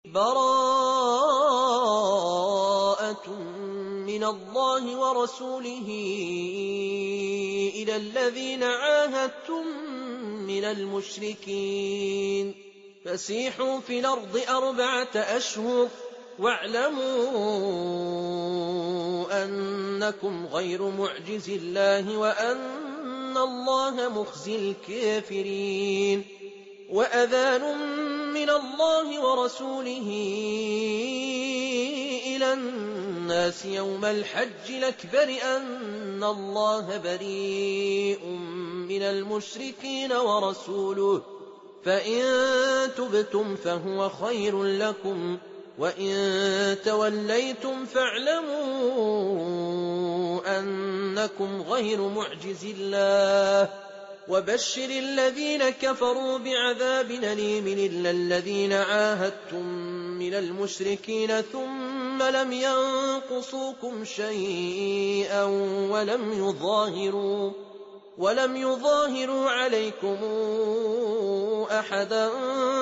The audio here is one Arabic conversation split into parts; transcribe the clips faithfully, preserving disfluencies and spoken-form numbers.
بَرَاءَةٌ مِّنَ اللَّهِ وَرَسُولِهِ إِلَى الَّذِينَ عَاهَدتُّم مِّنَ الْمُشْرِكِينَ فَسِيحُوا فِي الْأَرْضِ أَرْبَعَةَ أَشْهُرٍ وَاعْلَمُوا أَنَّكُمْ غَيْرُ مُعْجِزِي اللَّهِ وَأَنَّ اللَّهَ مُخْزِي الْكَافِرِينَ وَأَذَانٌ مِّنَ اللَّهِ وَرَسُولِهِ إِلَى النَّاسِ يَوْمَ الْحَجِّ الْأَكْبَرِ أَنَّ اللَّهَ بَرِيءٌ مِّنَ الْمُشْرِكِينَ وَرَسُولُهُ فَإِن تُبْتُمْ فَهُوَ خَيْرٌ لَّكُمْ وَإِن تَوَلَّيْتُمْ فَاعْلَمُوا أَنَّكُمْ غَيْرُ مُعْجِزِي اللَّهِ وَبَشِّرِ الَّذِينَ كَفَرُوا بِعَذَابٍ أَلِيمٍ إِلَّا الَّذِينَ عَاهَدتُّم مِّنَ الْمُشْرِكِينَ ثُمَّ لَمْ يَنقُصُوكُمْ شَيْئًا وَلَمْ يُظَاهِرُوا وَلَمْ يُظَاهِرُوا عَلَيْكُمْ أَحَدًا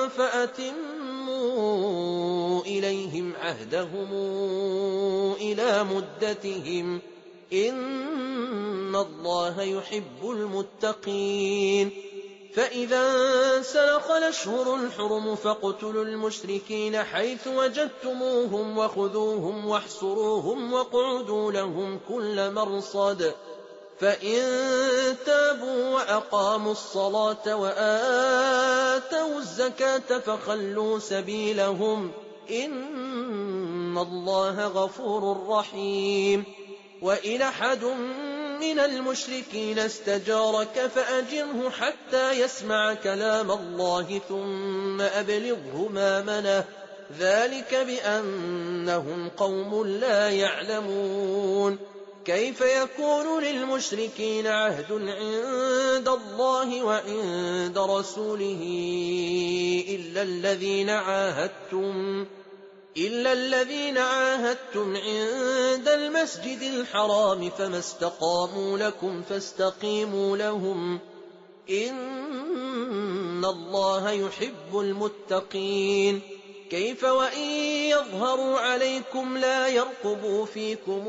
فَأَتِمُّوا إِلَيْهِمْ عَهْدَهُمْ إِلَىٰ مُدَّتِهِمْ ۚ إِنَّ اللَّهَ يُحِبُّ الْمُتَّقِينَ فَإِذَا انسَلَخَ الْأَشْهُرُ الْحُرُمُ فَاقْتُلُوا الْمُشْرِكِينَ حَيْثُ وَجَدتُّمُوهُمْ وَخُذُوهُمْ وَاحْصُرُوهُمْ وَاقْعُدُوا لَهُمْ كُلَّ مَرْصَدٍ فَإِن تَابُوا وَأَقَامُوا الصَّلَاةَ وَآتَوُا الزَّكَاةَ فَخَلُّوا سَبِيلَهُمْ ۚ إِنَّ اللَّهَ غَفُورٌ رَّحِيمٌ وَإِنْ أَحَدٌ مِّنَ الْمُشْرِكِينَ اسْتَجَارَكَ فَأَجِرْهُ حَتَّىٰ يَسْمَعَ كَلَامَ اللَّهِ ثُمَّ أَبْلِغْهُ مَأْمَنَهُ ۚ ذَٰلِكَ بِأَنَّهُمْ قَوْمٌ لَّا يَعْلَمُونَ كَيْفَ يَكُونُ لِلْمُشْرِكِينَ عَهْدٌ عِندَ اللَّهِ وَعِندَ رَسُولِهِ إِلَّا الَّذِينَ عَاهَدتُّم إِلَّا الَّذِينَ عَاهَدتُّمْ عِندَ الْمَسْجِدِ الْحَرَامِ فَمَا اسْتَقَامُوا لَكُمْ فَاسْتَقِيمُوا لَهُمْ ۚ إِنَّ اللَّهَ يُحِبُّ الْمُتَّقِينَ كَيْفَ وَإِن يَظْهَرُوا عَلَيْكُمْ لَا يَرْقُبُوا فِيكُمْ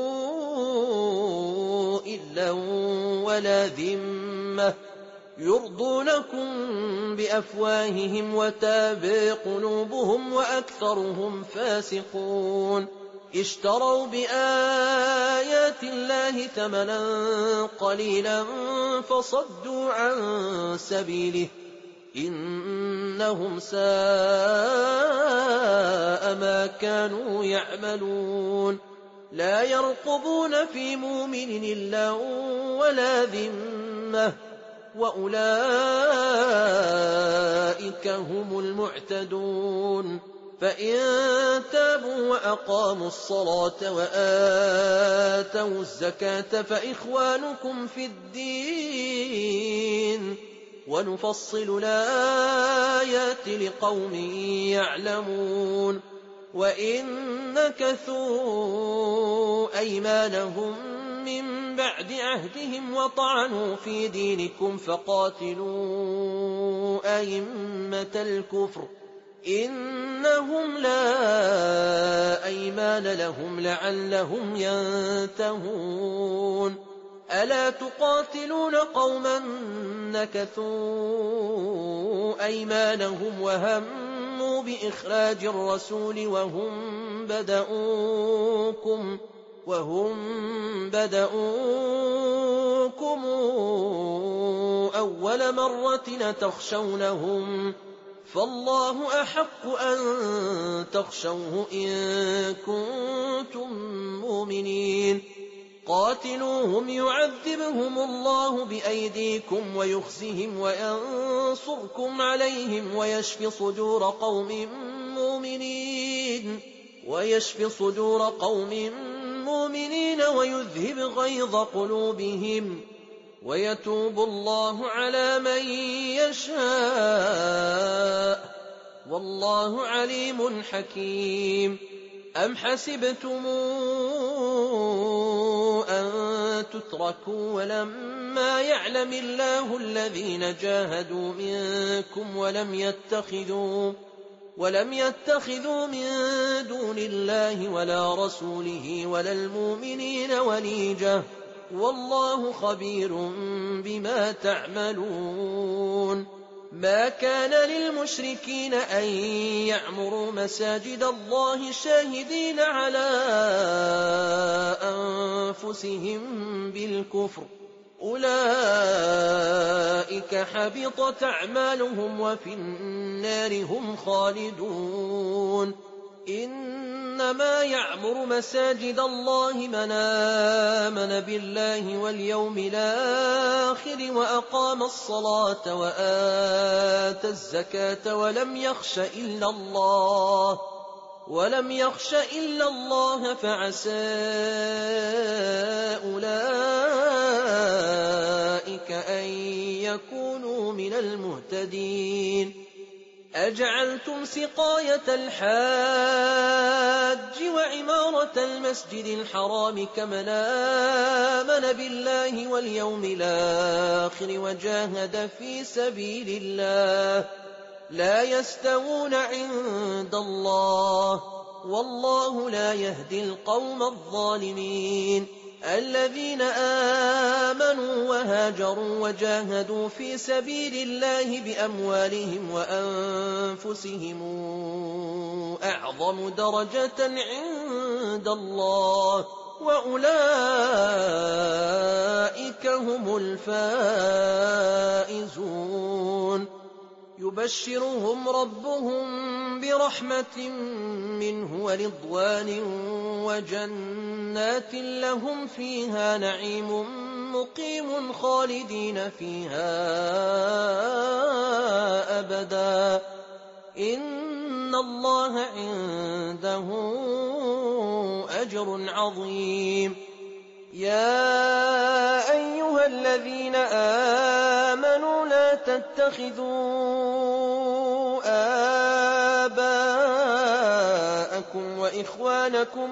إِلًّا وَلَا ذِمَّةً يُرْضُونَكُم بِأَفْوَاهِهِمْ وَتَأْبَىٰ قُلُوبُهُمْ وَأَكْثَرُهُمْ فَاسِقُونَ اشْتَرَوْا بِآيَاتِ اللَّهِ ثَمَنًا قَلِيلًا فَصَدُّوا عَن سَبِيلِهِ ۚ إِنَّهُمْ سَاءَ مَا كَانُوا يَعْمَلُونَ لَا يَرْقُبُونَ فِي مُؤْمِنٍ إِلًّا وَلَا ذِمَّةً ۚ وَأُولَٰئِكَ هُمُ الْمُعْتَدُونَ فَإِن تَابُوا وَأَقَامُوا الصَّلَاةَ وَآتَوُا الزَّكَاةَ فَإِخْوَانُكُمْ فِي الدِّينِ وَنُفَصِّلُ الْآيَاتِ لِقَوْمٍ يَعْلَمُونَ وَإِن نَّكَثُوا أَيْمَانَهُم مِّن بَعْدِ عَهْدِهِمْ وَطَعَنُوا فِي دِينِكُمْ فَقَاتِلُوا أَئِمَّةَ الْكُفْرِ ۙ إِنَّهُمْ لَا أَيْمَانَ لَهُمْ لَعَلَّهُمْ يَنتَهُونَ أَلَا تُقَاتِلُونَ قَوْمًا نَّكَثُوا أَيْمَانَهُمْ وَهَمُّوا بِإِخْرَاجِ الرَّسُولِ وَهُم بَدَءُوكُمْ وَهُم بَدَءُوكُمْ أَوَّلَ مَرَّةٍ أَتَخْشَوْنَهُمْ ۚ فَاللَّهُ أَحَقُّ أَن تَخْشَوْهُ إِن كُنتُم مُّؤْمِنِينَ قَاتِلُوهُمْ يُعَذِّبْهُمُ اللَّهُ بِأَيْدِيكُمْ وَيُخْزِهِمْ وَيَنصُرْكُمْ عَلَيْهِمْ وَيَشْفِ صُدُورَ قَوْمٍ مُّؤْمِنِينَ وَيَشْفِ صُدُورَ قَوْمٍ مُّؤْمِنِينَ وَيُذْهِبْ غَيْظَ قُلُوبِهِمْ وَيَتُوبُ اللَّهُ عَلَىٰ مَن يَشَاءُ ۗ وَاللَّهُ عَلِيمٌ حَكِيمٌ أَمْ حَسِبْتُمْ أَن تُتْرَكُوا وَلَمَّا يَعْلَمِ اللَّهُ الَّذِينَ جَاهَدُوا مِنكُمْ وَلَمْ يَتَّخِذُوا ولم يتخذوا من دون الله ولا رسوله ولا المؤمنين وليجة والله خبير بما تعملون ما كان للمشركين أن يعمروا مساجد الله شاهدين على أنفسهم بالكفر أولئك حبطت أعمالهم وفي النار هم خالدون إنما يعمر مساجد الله من آمن بالله واليوم الآخر وأقام الصلاة وآتى الزكاة ولم يخش إلا الله ولم يخش إلا الله فعسى أولئك أن يكونوا من المهتدين أجعلتم سقاية الحاج وعمارة المسجد الحرام كمن آمن بالله واليوم الآخر وجاهد في سبيل الله لا يستوون عند الله والله لا يهدي القوم الظالمين الذين آمنوا وهاجروا وجاهدوا في سبيل الله بأموالهم وأنفسهم أعظم درجة عند الله وأولئك هم الفائزون يبشرهم ربهم برحمة منه ورضوان وجنات لهم فيها نعيم مقيم خالدين فيها أبدا إن الله عنده أجر عظيم يا أيها الذين آمنوا لا تتخذوا آباءكم وإخوانكم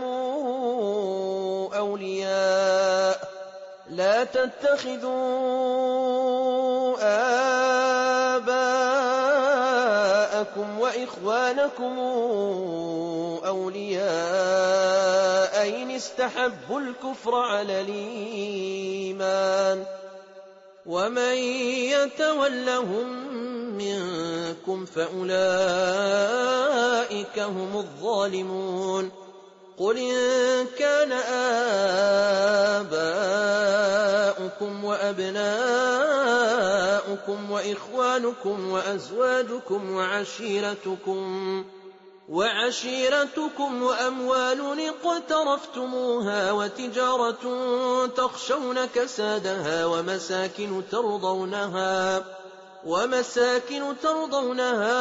أولياء لا تتخذوا آباءكم وإخوانكم أولياء إن استحبوا الكفر على الإيمان ومن يتولهم منكم فأولئك هم الظالمون قل إن كان آباؤكم وأبناؤكم وإخوانكم وأزواجكم وعشيرتكم وعشيرتكم وأموال اقترفتموها وتجارة تخشون كسادها ومساكن ترضونها ومساكن ترضونها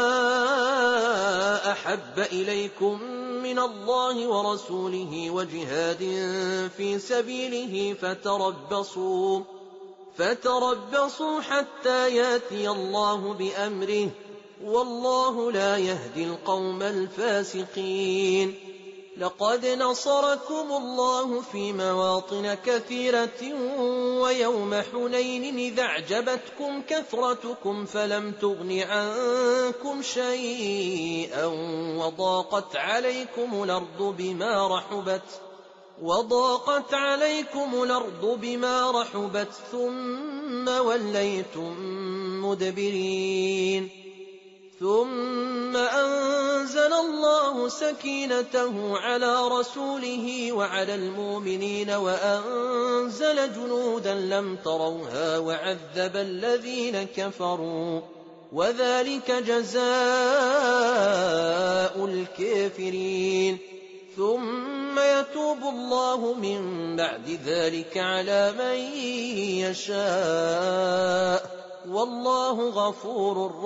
أحب إليكم من الله ورسوله وجهاد في سبيله فتربصوا فتربصوا حتى ياتي الله بأمره والله لا يهدي القوم الفاسقين لقد نصركم الله في مواطن كثيرة ويوم حنين إذا أعجبتكم كثرتكم فلم تغن عنكم شيئا وضاقت عليكم الأرض بما رحبت وضاقت عليكم الأرض بما رحبت ثم وليتم مدبرين ثم أنزل الله سكينته على رسوله وعلى المؤمنين وأنزل جنودا لم تروها وعذب الذين كفروا وذلك جزاء الكافرين ثم يتوب الله من بعد ذلك على من يشاء والله غفور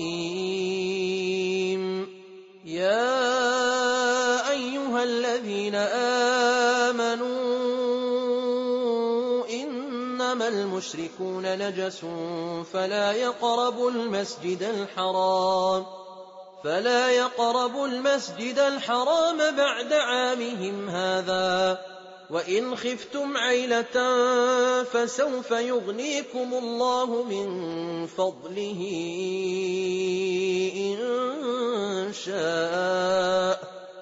رحيم يا أيها الذين آمنوا إنما المشركون نجس فلا يقربوا المسجد الحرام فلا يقربوا المسجد الحرام بعد عامهم هذا وإن خفتم عيلة فسوف يغنيكم الله من فضله إن شاء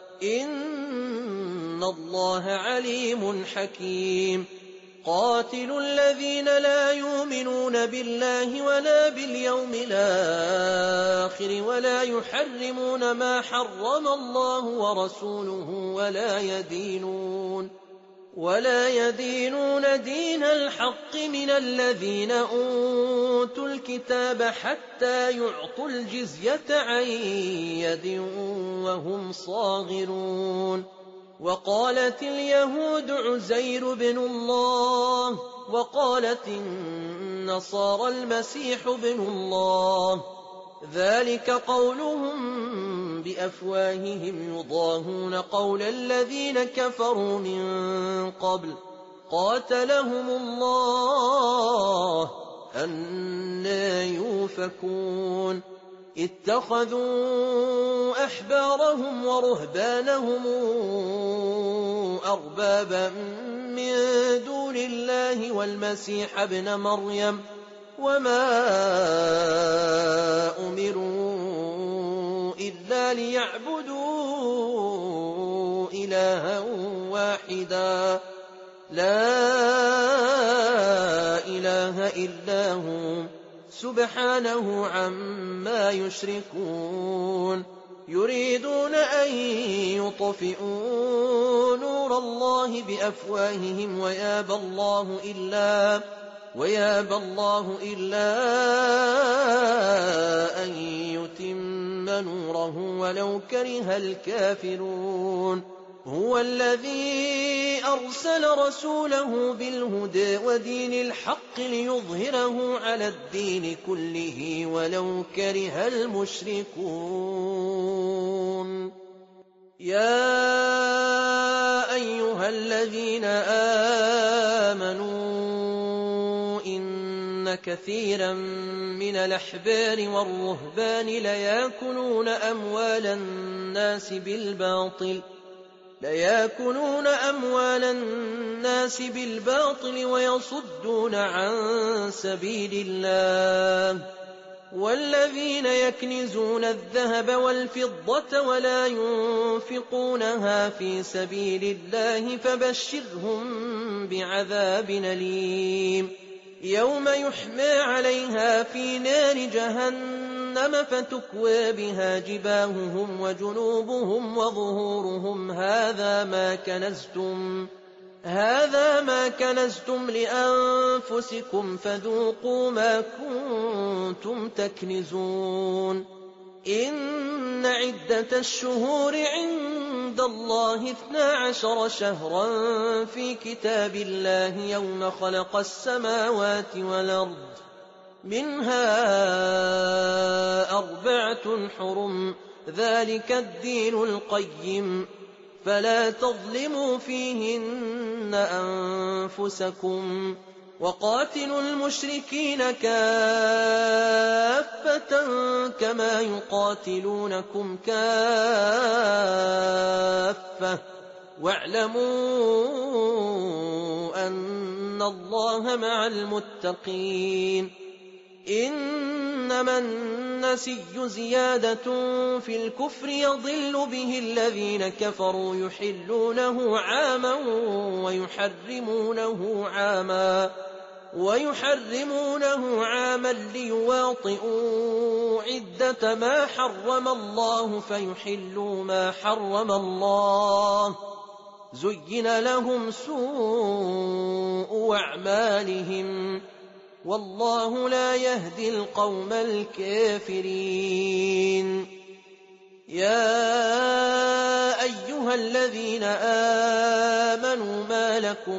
إن الله عليم حكيم قاتلوا الذين لا يؤمنون بالله ولا باليوم الآخر ولا يحرمون ما حرم الله ورسوله ولا يدينون ولا يدينون دين الحق من الذين أوتوا الكتاب حتى يعطوا الجزية عن يد وهم صاغرون وقالت اليهود عزير بن الله وقالت النصارى المسيح بن الله ذلك قولهم بأفواههم يضاهون قول الذين كفروا من قبل قاتلهم الله أنى يؤفكون اتخذوا أحبارهم ورهبانهم أربابا من دون الله والمسيح ابن مريم وما أمروا إلا ليعبدوا إلها واحدا لا إله إلا هو سبحانه عما يشركون يريدون أن يطفئوا نور الله بأفواههم ويابى الله إلا ويابى الله إلا أن يتم نوره ولو كره الكافرون هو الذي أرسل رسوله بالهدى ودين الحق ليظهره على الدين كله ولو كره المشركون يا أيها الذين آمنوا إن كثيرا من الأحبار والرهبان ليأكلون أموال الناس بالباطل ليأكلون أموال الناس بالباطل ويصدون عن سبيل الله والذين يكنزون الذهب والفضة ولا ينفقونها في سبيل الله فبشرهم بعذاب أليم يوم يحمى عليها في نار جهنم فتكوى بها جباههم وجنوبهم وظهورهم هذا ما كنزتم هذا ما كنزتم لأنفسكم فذوقوا ما كنتم تكنزون إن عدة الشهور عند الله اثنا عشر شهرا في كتاب الله يوم خلق السماوات والأرض منها أربعة حرم ذلك الدين القيم فلا تظلموا فيهن أنفسكم وقاتلوا المشركين كافة كما يقاتلونكم كافة واعلموا أن الله مع المتقين إنما النسي زيادة في الكفر يضل به الذين كفروا يحلونه عاما ويحرمونه عاما ويحرمونه عاما ليواطئوا عدة ما حرم الله فيحلوا ما حرم الله زين لهم سوء أعمالهم والله لا يهدي القوم الكافرين يا أيها الذين آمنوا ما لكم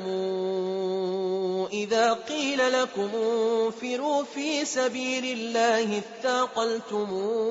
إذا قيل لكم انفروا في سبيل الله اثاقلتم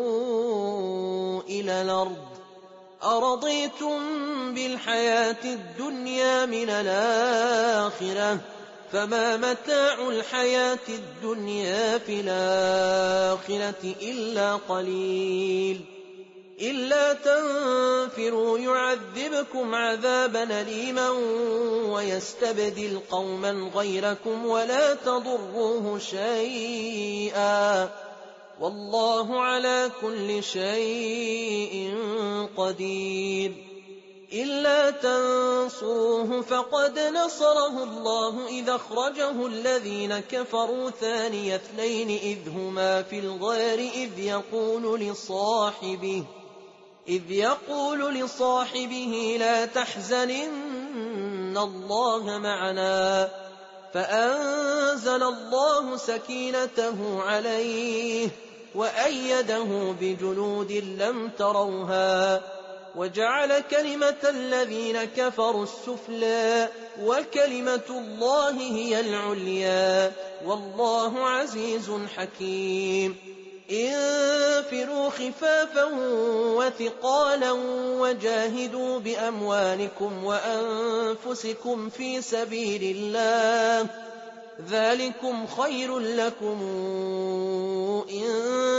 إلى الأرض أرضيتم بالحياة الدنيا من الآخرة فما متاع الحياة الدنيا في الآخرة إلا قليل إلا تنفروا يعذبكم عذابا أليما ويستبدل قوما غيركم ولا تضروه شيئا والله على كل شيء قدير. إلا تنصروه فقد نصره الله إذ أخرجه الذين كفروا ثاني اثنين إذ هما في الغار إذ يقول لصاحبه إذ يقول لصاحبه لا تحزن إن الله معنا فأنزل الله سكينته عليه وأيده بجنود لم تروها وجعل كلمة الذين كفروا السفلى وكلمة الله هي العليا والله عزيز حكيم. انفروا خفافا وثقالا وجاهدوا بأموالكم وأنفسكم في سبيل الله ذلكم خير لكم إن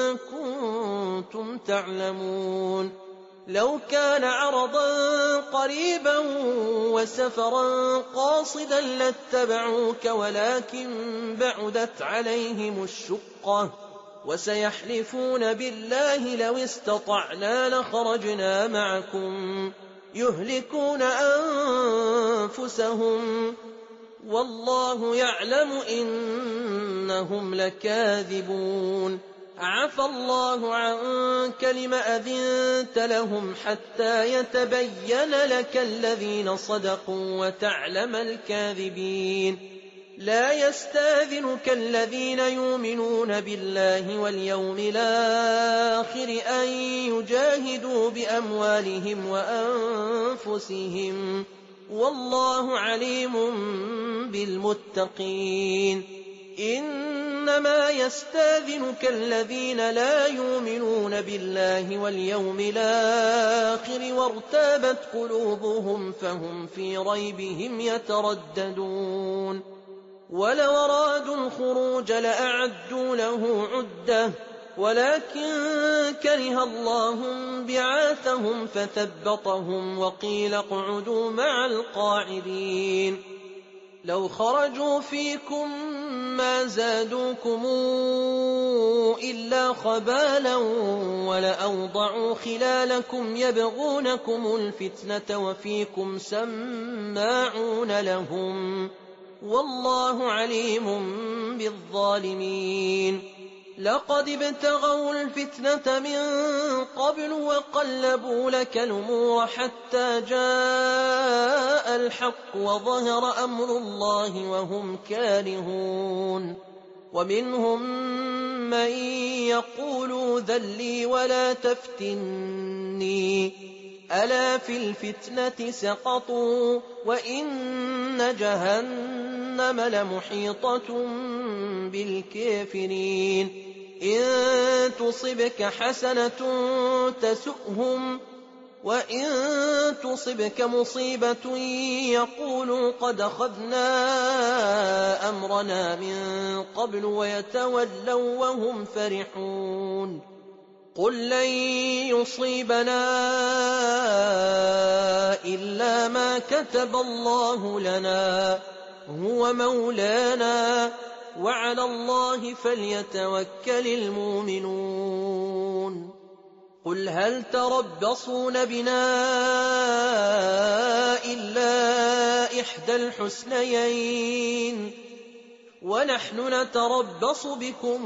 كنتم تعلمون. لو كان عرضا قريبا وسفرا قاصدا لاتبعوك ولكن بعدت عليهم الشقة وسيحلفون بالله لو استطعنا لخرجنا معكم يهلكون أنفسهم والله يعلم إنهم لكاذبون. عفى الله عنك لم أذنت لهم حتى يتبين لك الذين صدقوا وتعلم الكاذبين. لا يستاذنك الذين يؤمنون بالله واليوم الآخر أن يجاهدوا بأموالهم وأنفسهم والله عليم بالمتقين. إنما يستاذنك الذين لا يؤمنون بالله واليوم الآخر وارتابت قلوبهم فهم في ريبهم يترددون. ولو أرادوا الخروج لأعدوا له عدة ولكن كره الله بعاثهم فثبطهم وقيل اقعدوا مع القاعدين. لو خرجوا فيكم ما زادوكم إلا خبالا ولأوضعوا خلالكم يبغونكم الفتنة وفيكم سماعون لهم والله عليم بالظالمين. لقد ابتغوا الفتنة من قبل وقلبوا لك الأمور حتى جاء الحق وظهر أمر الله وهم كارهون. ومنهم من يقول ذلي ولا تفتني ألا في الفتنة سقطوا وإن جهنم لمحيطة بالكافرين. إن تصبك حسنة تسؤهم وإن تصبك مصيبة يقولوا قد أخذنا أمرنا من قبل ويتولوا وهم فرحون. قل لن يصيبنا إلا ما كتب الله لنا هو مولانا وعلى الله فليتوكل المؤمنون. قل هل تربصون بنا إلا إحدى الحسنيين ونحن نتربص بكم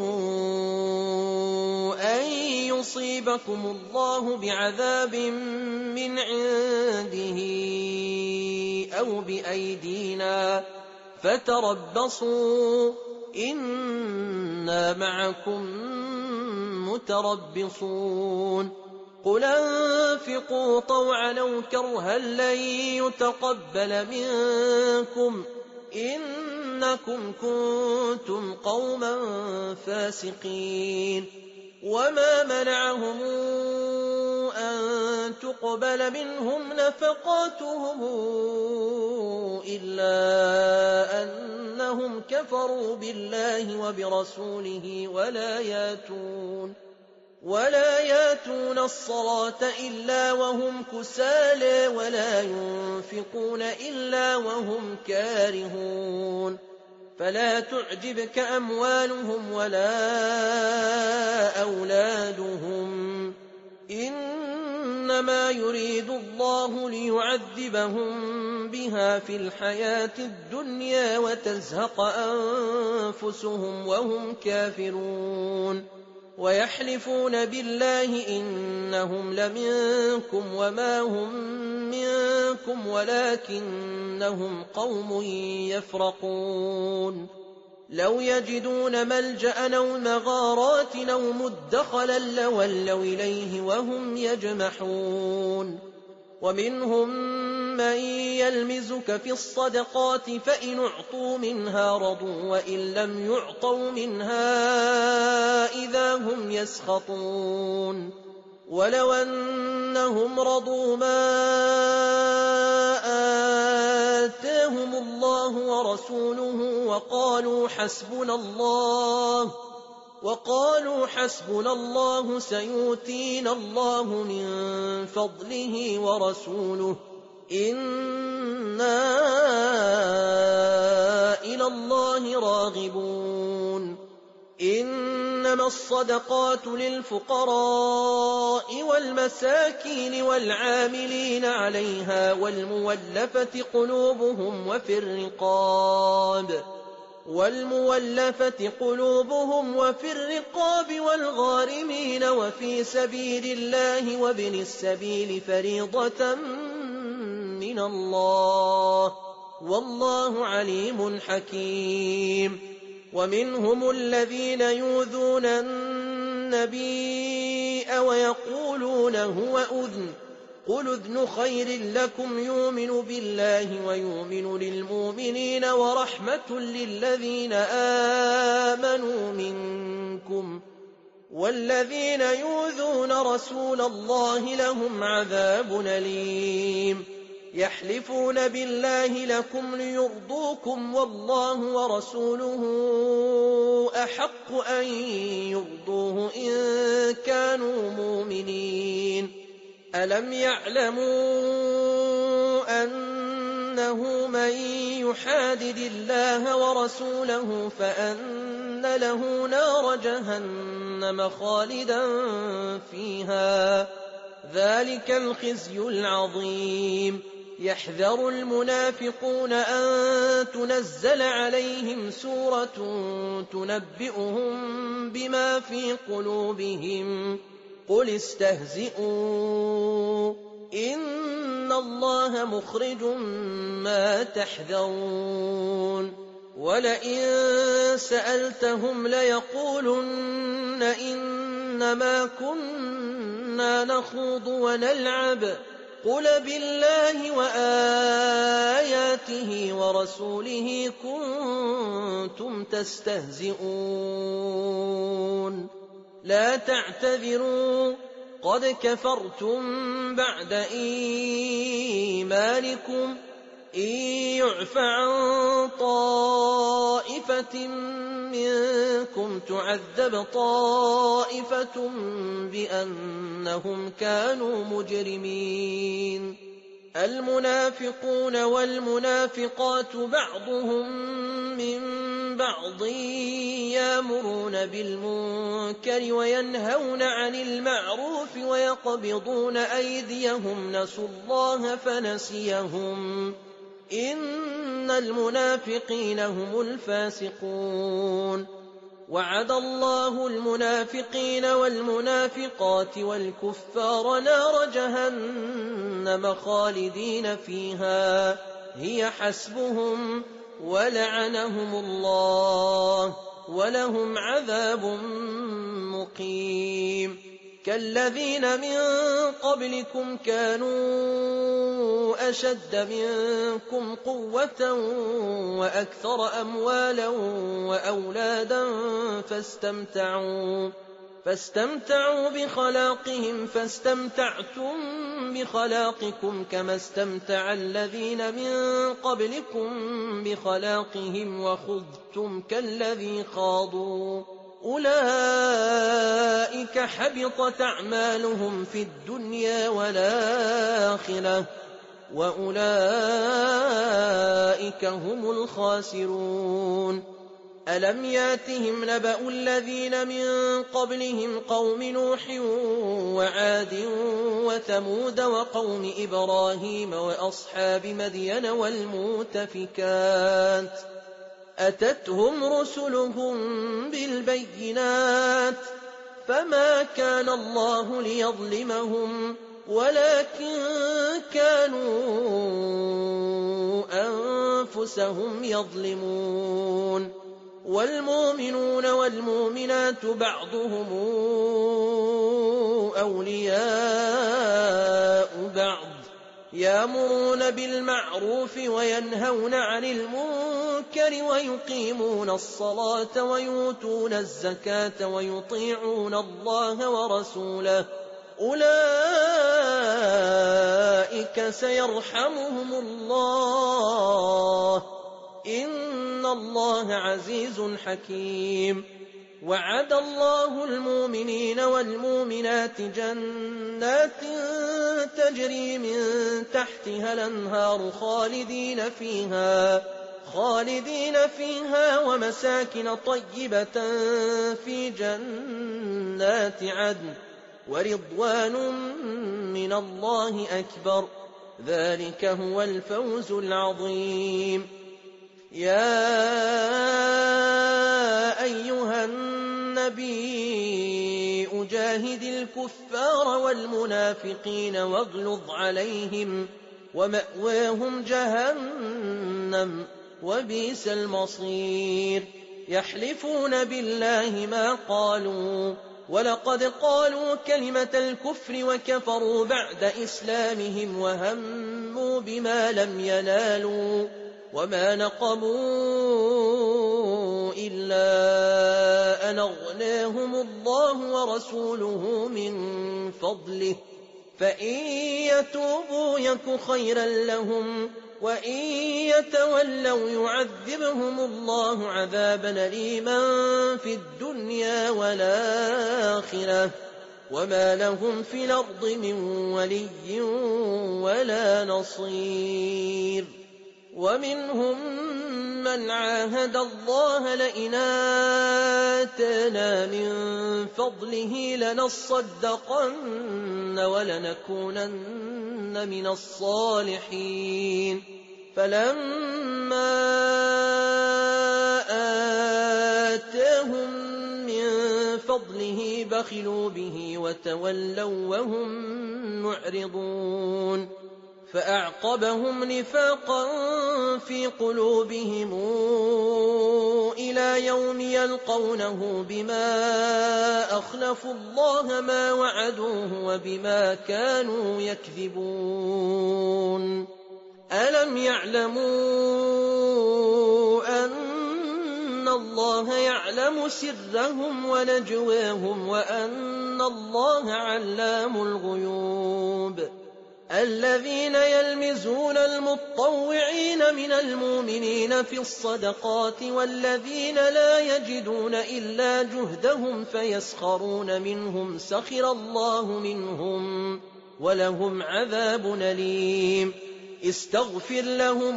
أن يصيبكم الله بعذاب من عنده أو بأيدينا فتربصوا إنا معكم متربصون. قل انفقوا طوعا أو كرها لن يتقبل منكم إنكم كنتم قوما فاسقين. وما منعهم أن تقبل منهم نفقاتهم إلا أنهم كفروا بالله وبرسوله ولا ياتون ولا ياتون الصلاة إلا وهم كسالى ولا ينفقون إلا وهم كارهون فلا تعجبك أموالهم ولا أولادهم إنما يريد الله ليعذبهم بها في الحياة الدنيا وتزهق أنفسهم وهم كافرون ويحلفون بالله إنهم لمنكم وما هم منكم ولكنهم قوم يفرقون لو يجدون ملجأ أو مغارات أو مدخلا لولوا إليه وهم يجمحون ومنهم من يلمزك في الصدقات فإن اعطوا منها رضوا وإن لم يعطوا منها إذا هم يسخطون ولو أنهم رضوا ما آتاهم الله ورسوله وقالوا حسبنا الله وقالوا حسبنا الله سيؤتينا الله من فضله ورسوله إنا إلى الله راغبون إنما الصدقات للفقراء والمساكين والعاملين عليها والمولفة قلوبهم وفي الرقاب والمولفة قلوبهم وفي الرقاب والغارمين وفي سبيل الله وابن السبيل فريضة من الله والله عليم حكيم ومنهم الذين يؤذون النبي ويقولون هو أذن قل أذن خير لكم يؤمن بالله ويؤمن للمؤمنين ورحمة للذين آمنوا منكم والذين يؤذون رسول الله لهم عذاب أليم يحلفون بالله لكم ليرضوكم والله ورسوله أحق أن يرضوه إن كانوا مؤمنين ألم يعلموا أنه من يحادد الله ورسوله فأن له نار جهنم خالدا فيها ذلك الخزي العظيم يحذر المنافقون أن تنزل عليهم سورة تنبئهم بما في قلوبهم قل استهزئوا إن الله مخرج ما تحذرون ولئن سألتهم ليقولن إنما كنا نخوض ونلعب قل بالله وآياته ورسوله كنتم تستهزئون لا تعتذروا قد كفرتم بعد إيمانكم إن يعف عن طائفة منكم تعذب طائفة بأنهم كانوا مجرمين المنافقون والمنافقات بعضهم من بعض يأمرون بالمنكر وينهون عن المعروف ويقبضون أيديهم نسوا الله فنسيهم إن المنافقين هم الفاسقون وعد الله المنافقين والمنافقات والكفار نار جهنم خالدين فيها هي حسبهم ولعنهم الله ولهم عذاب مقيم كالذين من قبلكم كانوا أشد منكم قوة وأكثر أموالا وأولادا فاستمتعوا فاستمتعوا بخلاقهم فاستمتعتم بخلاقكم كما استمتع الذين من قبلكم بخلاقهم وخضتم كالذي خاضوا أولئك حبطت أعمالهم في الدنيا والآخرة وأولئك هم الخاسرون. ألم ياتهم نبأ الذين من قبلهم قوم نوح وعاد وثمود وقوم إبراهيم وأصحاب مدين والمؤتفكات أتتهم رسلهم بالبينات فما كان الله ليظلمهم ولكن كانوا أنفسهم يظلمون. والمؤمنون والمؤمنات بعضهم أولياء بعض يأمرون بالمعروف وينهون عن المنكر ويقيمون الصلاة ويؤتون الزكاة ويطيعون الله ورسوله أولئك سيرحمهم الله إن الله عزيز حكيم. وعد الله المؤمنين والمؤمنات جنات تجري من تحتها الأنهار خالدين فيها خالدين فيها ومساكن طيبة في جنات عدن ورضوان من الله أكبر ذلك هو الفوز العظيم. يا أيها النبي أجاهد الكفار والمنافقين واغلظ عليهم ومأواهم جهنم وبئس المصير. يحلفون بالله ما قالوا ولقد قالوا كلمة الكفر وكفروا بعد إسلامهم وهموا بما لم ينالوا وما نقموا إلا أن أغناهم الله ورسوله من فضله فإن يتوبوا يك خيرا لهم وإن يتولوا يعذبهم الله عذابا أليما في الدنيا والآخرة وما لهم في الأرض من ولي ولا نصير. ومنهم من عاهد الله لئن آتانا من فضله لنصدقن ولنكونن من الصالحين فلما آتاهم من فضله بخلوا به وتولوا وهم معرضون فأعقبهم نفاقا في قلوبهم إلى يوم يلقونه بما أخلفوا الله ما وعدوه وبما كانوا يكذبون. ألم يعلموا أن الله يعلم سرهم ونجواهم وأن الله علام الغيوب. الذين يلمزون المطوعين من المؤمنين في الصدقات والذين لا يجدون إلا جهدهم فيسخرون منهم سخر الله منهم ولهم عذاب أليم. استغفر لهم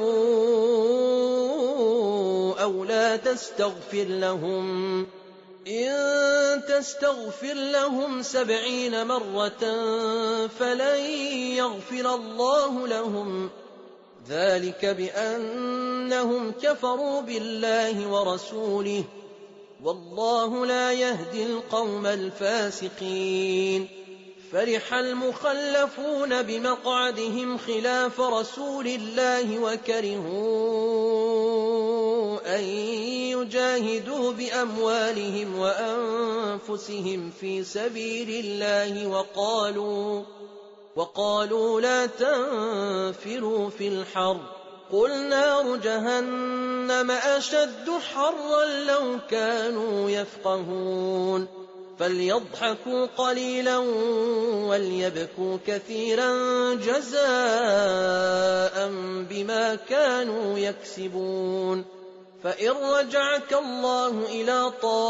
أو لا تستغفر لهم إن تستغفر لهم سبعين مرة فلن يغفر الله لهم ذلك بأنهم كفروا بالله ورسوله والله لا يهدي القوم الفاسقين. فرح المخلفون بمقعدهم خلاف رسول الله وكرهوا أن يجاهدوا بأموالهم وأنفسهم في سبيل الله وقالوا, وقالوا لا تنفروا في الحر قل نار جهنم أشد حرا لو كانوا يفقهون. فليضحكوا قليلا وليبكوا كثيرا جزاء بما كانوا يكسبون. فإن رجعك الله إلى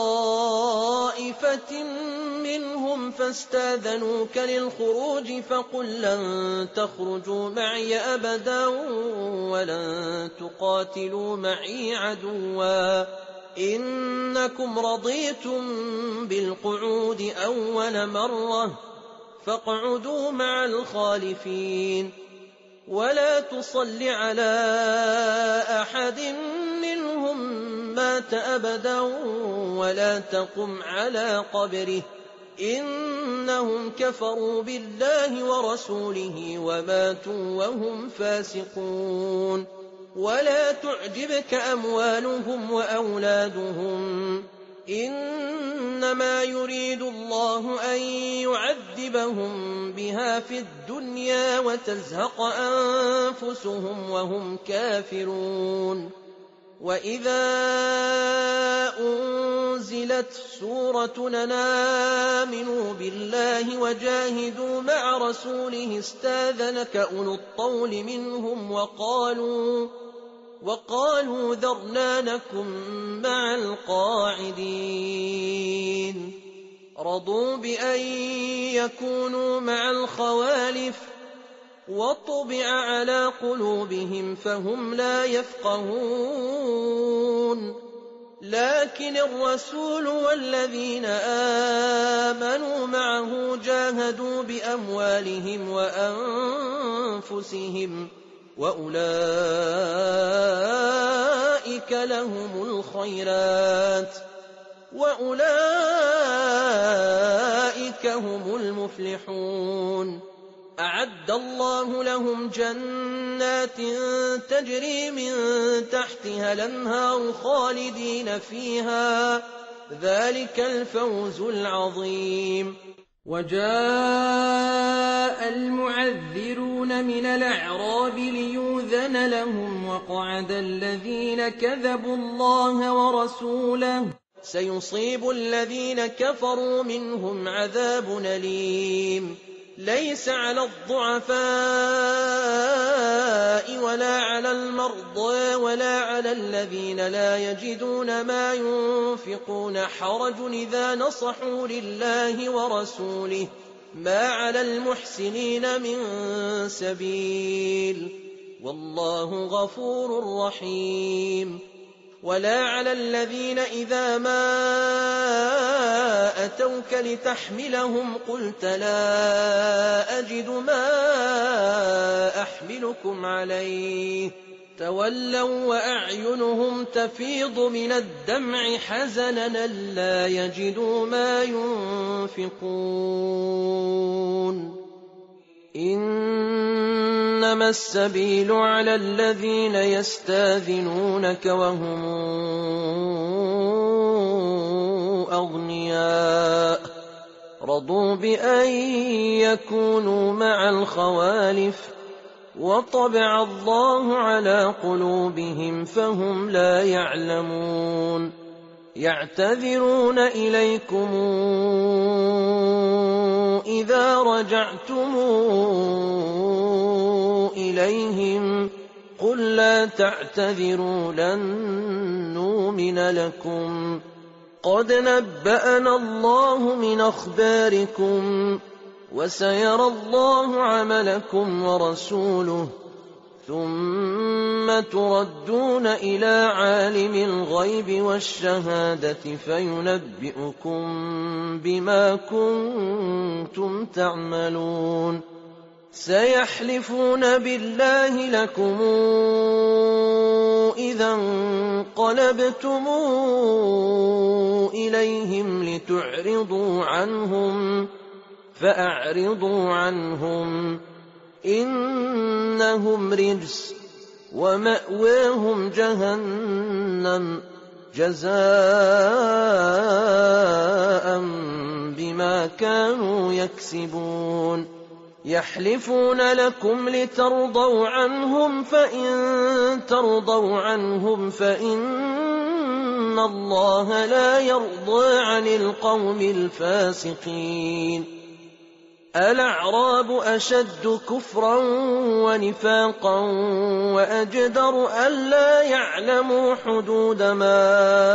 طائفة منهم فاستاذنوك للخروج فقل لن تخرجوا معي أبدا ولن تقاتلوا معي عدوا إنكم رضيتم بالقعود أول مرة فاقعدوا مع الخالفين ولا تصل على أحد منهم مات أبدا ولا تقم على قبره إنهم كفروا بالله ورسوله وماتوا وهم فاسقون ولا تعجبك أموالهم وأولادهم إنما يريد الله أن يعذبهم بها في الدنيا وتزهق أنفسهم وهم كافرون وإذا أنزلت سورة آمنوا بالله وجاهدوا مع رسوله استاذنك أولو الطول منهم وقالوا وقالوا ذرنا نكن مع القاعدين رضوا بأن يكونوا مع الخوالف وطبع على قلوبهم فهم لا يفقهون لكن الرسول والذين آمنوا معه جاهدوا بأموالهم وأنفسهم وأولئك لهم الخيرات وأولئك هم المفلحون أعد الله لهم جنات تجري من تحتها الأنهار خالدين فيها ذلك الفوز العظيم وجاء المعذرون من الأعراب ليؤذن لهم وقعد الذين كذبوا الله ورسوله سيصيب الذين كفروا منهم عذاب أليم ليس على الضعفاء ولا على المرضى ولا على الذين لا يجدون ما ينفقون حرج إذا نصحوا لله ورسوله ما على المحسنين من سبيل والله غفور رحيم ولا على الذين إذا ما أتوك لتحملهم قلت لا أجد ما أحملكم عليه تولوا وأعينهم تفيض من الدمع حزنا لا يجدوا ما ينفقون إنما السبيل على الذين يستاذنونك وهم أغنياء رضوا بأن يكونوا مع الخوالف وطبع الله على قلوبهم فهم لا يعلمون يعتذرون إليكم إذا رجعتم إليهم قل لا تعتذروا لن نؤمن لكم قد نبأنا الله من أخباركم وسيرى الله عملكم ورسوله ثم تردون إلى عالم الغيب والشهادة فينبئكم بما كنتم تعملون سيحلفون بالله لكم إذا انقلبتم إليهم لتعرضوا عنهم فأعرضوا عنهم إنهم رجس ومأواهم جهنم جزاء بما كانوا يكسبون يحلفون لكم لترضوا عنهم فإن ترضوا عنهم فإن الله لا يرضى عن القوم الفاسقين الأعراب أشد كفرا ونفاقا وأجدر ألا يعلموا حدود ما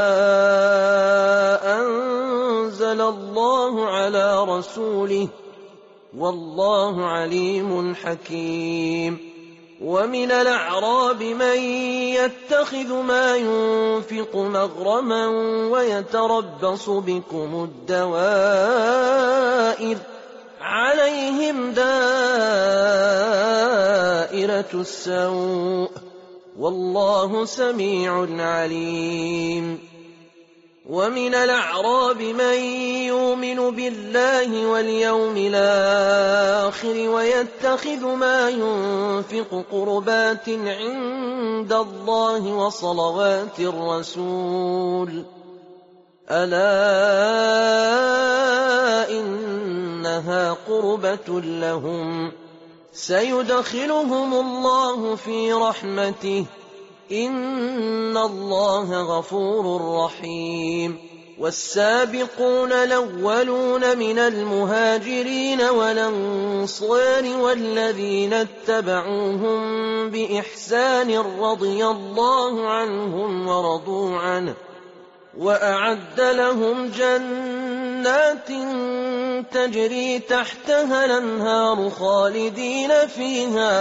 أنزل الله على رسوله والله عليم حكيم. ومن الأعراب من يتخذ ما ينفق مغرما ويتربص بكم الدوائر عليهم دائرة السوء والله سميع عليم. ومن الأعراب من يؤمن بالله واليوم الآخر ويتخذ ما ينفق قربات عند الله وصلوات الرسول ألا إنها قربة لهم سيدخلهم الله في رحمته إن الله غفور رحيم. والسابقون الأولون من المهاجرين والأنصار والذين اتبعوهم بإحسان رضي الله عنهم ورضوا عنه وأعد لهم جنات تجري تحتها الأنهار خالدين فيها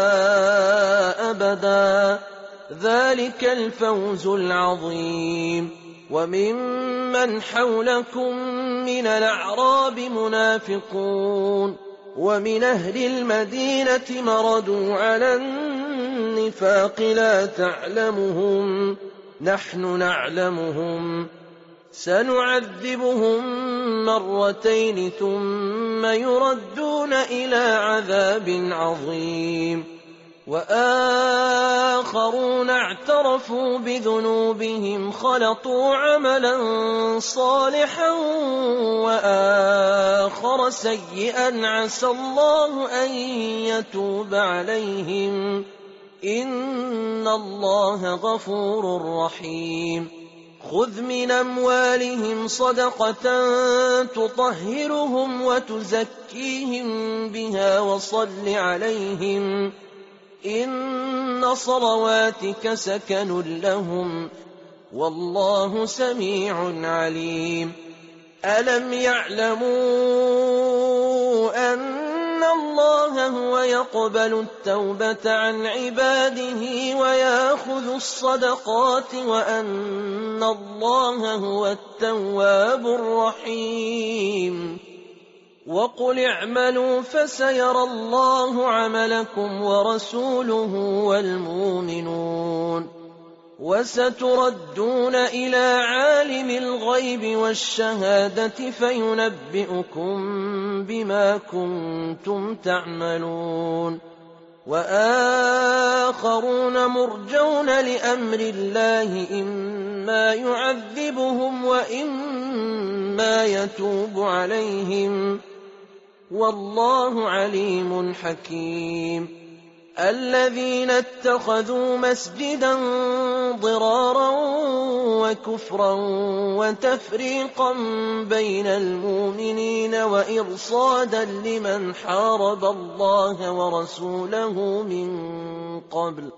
أبدا ذلك الفوز العظيم. وممن حولكم من الأعراب منافقون ومن أهل المدينة مردوا على النفاق لا تعلمهم نحن نعلمهم سنعذبهم مرتين ثم يردون إلى عذاب عظيم. وآخرون اعترفوا بذنوبهم خلطوا عملا صالحا وآخر سيئا عسى الله أن يتوب عليهم إن الله غفور رحيم. خذ من أموالهم صدقة تطهرهم وتزكيهم بها وصل عليهم إن صلواتك سكن لهم والله سميع عليم. ألم يعلموا أن الله هو يقبل التوبة عن عباده ويأخذ الصدقات وأن الله هو التواب الرحيم. وقل اعملوا فسيرى الله عملكم ورسوله والمؤمنون وستردون إلى عالم الغيب والشهادة فينبئكم بما كنتم تعملون. وآخرون مرجون لأمر الله إما يعذبهم وإما يتوب عليهم والله عليم حكيم. الذين اتخذوا مسجدا ضرارا وكفرا وتفريقا بين المؤمنين وإرصادا لمن حارب الله ورسوله من قبل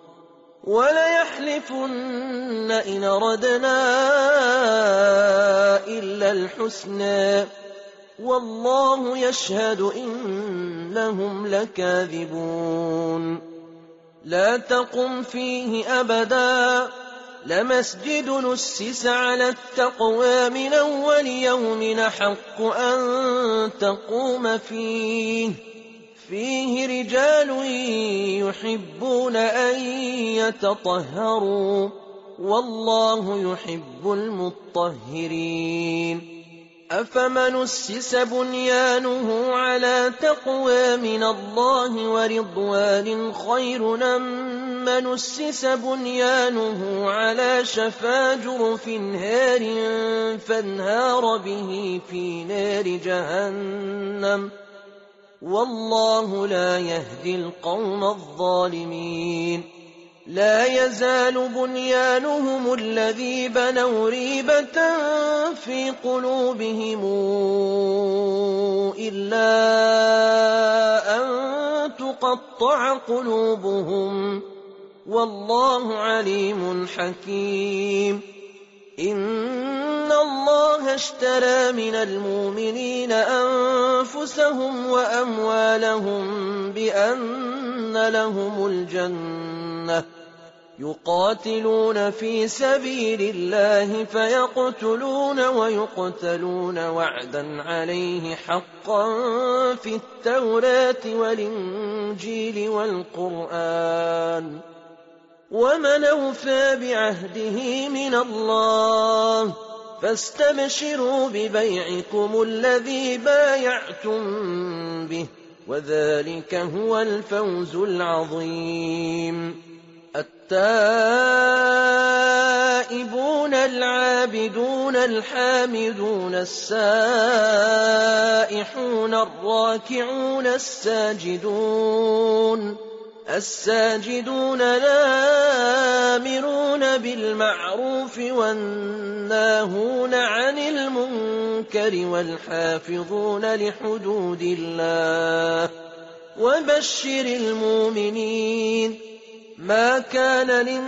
وليحلفن إن أردنا إلا الحسنى والله يشهد إنهم لكاذبون. لا تقم فيه أبدا لمسجد نسس على التقوى من أول يوم أحق أن تقوم فيه فيه رجال يحبون أن يتطهروا والله يحب المطهرين. أفمن أسس بنيانه على تقوى من الله ورضوان خير أم من أسس بنيانه على شفا جرف هار فانهار به في نار جهنم والله لا يهدي القوم الظالمين. لا يزال بنيانهم الذي بنوا ريبة في قلوبهم إلا أن تقطع قلوبهم والله عليم حكيم إن الله اشترى من المؤمنين أنفسهم وأموالهم بأن لهم الجنة يقاتلون في سبيل الله فيقتلون ويقتلون وعدا عليه حقا في التوراة والإنجيل والقرآن ومن أوفى بعهده من الله فاستبشروا ببيعكم الذي بايعتم به وذلك هو الفوز العظيم. التائبون العابدون الحامدون السائحون الراكعون الساجدون الساجدون الآمرون بالمعروف والناهون عن المنكر والحافظون لحدود الله وبشر المؤمنين. ما كان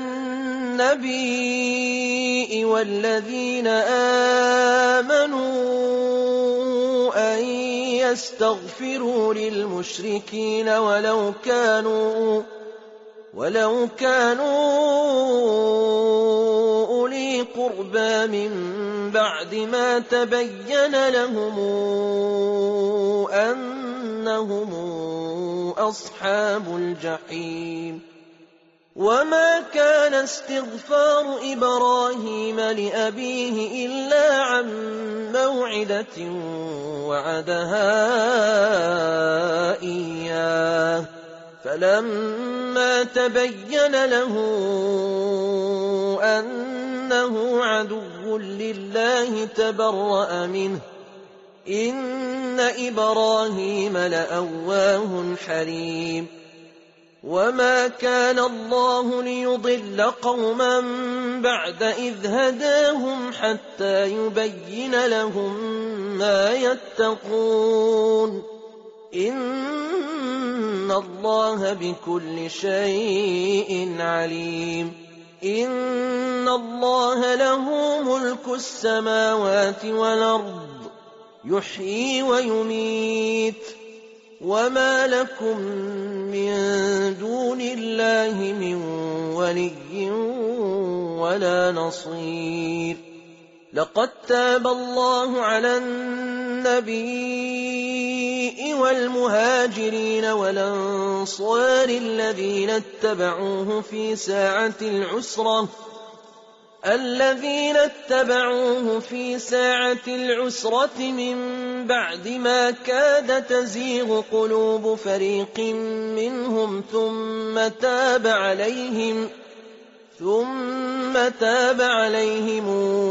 للنبي والذين آمنوا أن يستغفروا للمشركين ولو كانوا ولو كانوا أولي قربى من بعد ما تبين لهم أنهم أصحاب الجحيم. وما كان استغفار إبراهيم لأبيه إلا عن موعدة وعدها إياه فلما تبين له أنه عدو لله تبرأ منه إن إبراهيم لأواه حليم. وما كان الله ليضل قوما بعد إذ هداهم حتى يبين لهم ما يتقون إن الله بكل شيء عليم. إن الله له ملك السماوات والأرض يحيي ويميت وما لكم من دون الله من ولي ولا نصير. لقد تاب الله على النبي والمهاجرين والأنصار الذين اتبعوه في ساعة العسرة الذين اتبعوه في ساعة العسرة من بعد ما كاد تزيغ قلوب فريق منهم ثم تاب عليهم ثم تاب عليهم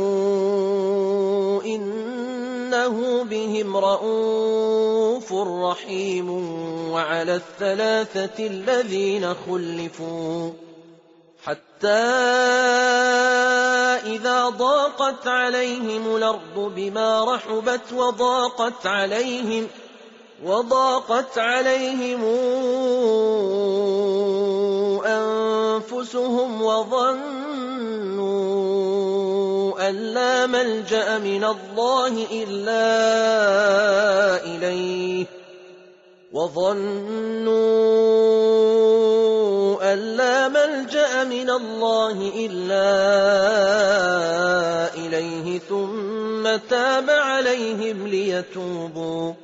إنه بهم رءوف رحيم. وعلى الثلاثة الذين خلفوا حتى إذا ضاقت عليهم الأرض بما رحبت وضاقت عليهم وضاقت عليهم أنفسهم وظنوا أن لا ملجأ من الله إلا إليه وظنوا أن لا ملجأ من الله إلا إليه ثم تاب عليهم ليتوبوا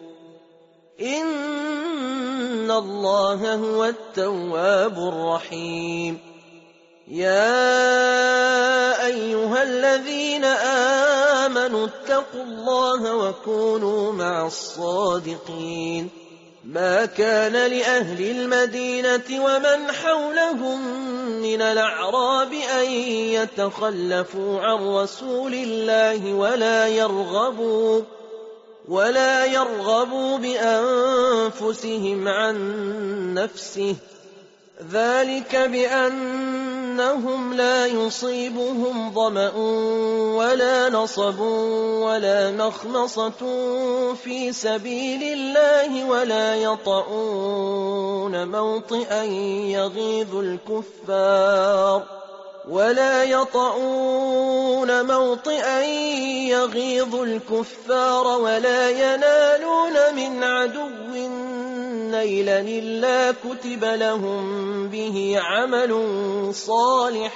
إن الله هو التواب الرحيم. يا أيها الذين آمنوا اتقوا الله وكونوا مع الصادقين. ما كان لأهل المدينة ومن حولهم من الأعراب أن يتخلفوا عن رسول الله ولا يرغبوا ولا يرغبوا بأنفسهم عن نفسه ذلك بأنهم لا يصيبهم ظمأ ولا نصب ولا مخمصة في سبيل الله ولا يطؤون موطئا يغيظ الكفار ولا يطؤون موطئا يغيظ الكفار ولا ينالون من عدو نيلا إلا كتب لهم به عمل صالح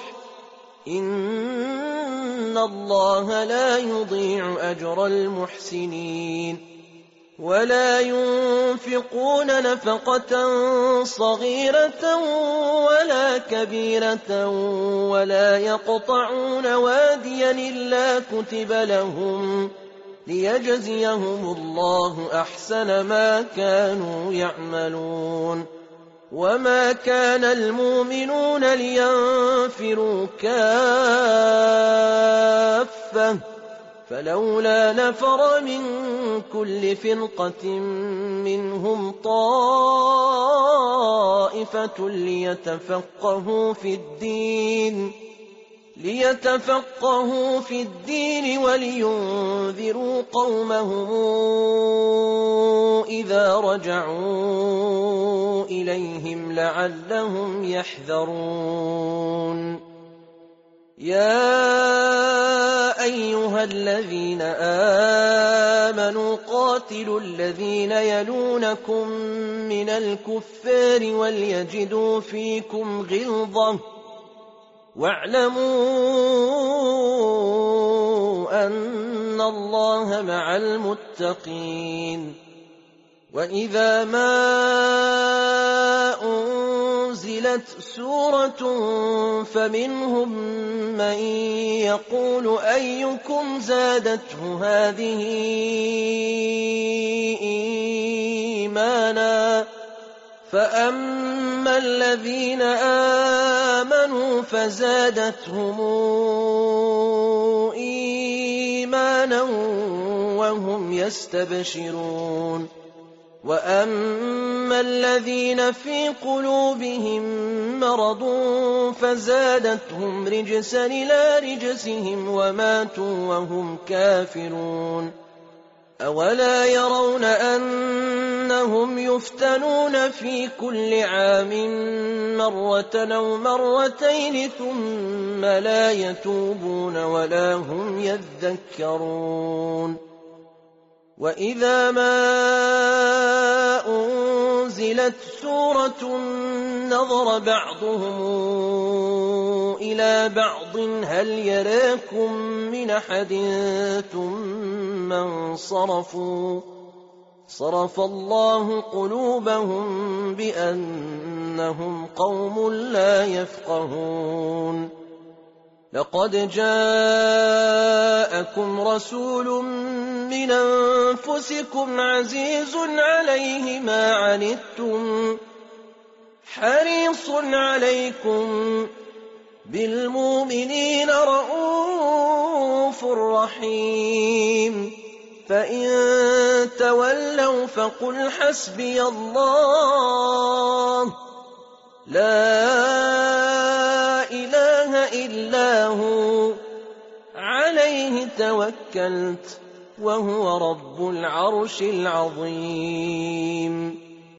إن الله لا يضيع أجر المحسنين ولا ينفقون نفقة صغيرة ولا كبيرة ولا يقطعون واديا إلا كتب لهم ليجزيهم الله أحسن ما كانوا يعملون وما كان المؤمنون لينفروا كافة فلولا نفر من كل فرقة منهم طائفة ليتفقهوا في الدين ليتفقهوا في الدين ولينذروا قومهم إذا رجعوا إليهم لعلهم يحذرون يا أيها الذين آمنوا قاتلوا الذين يلونكم من الكفار وليجدوا فيكم غلظة واعلموا أن الله مع المتقين وإذا ما أنزلت سورة فمنهم من يقول أيكم زادته هذه إيمانا فأما الذين آمنوا فزادتهم إيمانا وهم يستبشرون وأما الذين في قلوبهم مرض فزادتهم رجسا إلى رجسهم وماتوا وهم كافرون أولا يرون أنهم يفتنون في كل عام مرة أو مرتين ثم لا يتوبون ولا هم يذكرون وإذا ما أنزلت سورة نظر بعضهم إلى بعض هل يراكم من أحد ثم انصرفوا صرف الله قلوبهم بأنهم قوم لا يفقهون لقد جاءكم رسول من أنفسكم عزيز عليه ما عنتم حريص عليكم بالمؤمنين رؤوف رحيم فإن تولوا فقل حسبي الله لا إله إلا هو عليه توكلت وهو رب العرش العظيم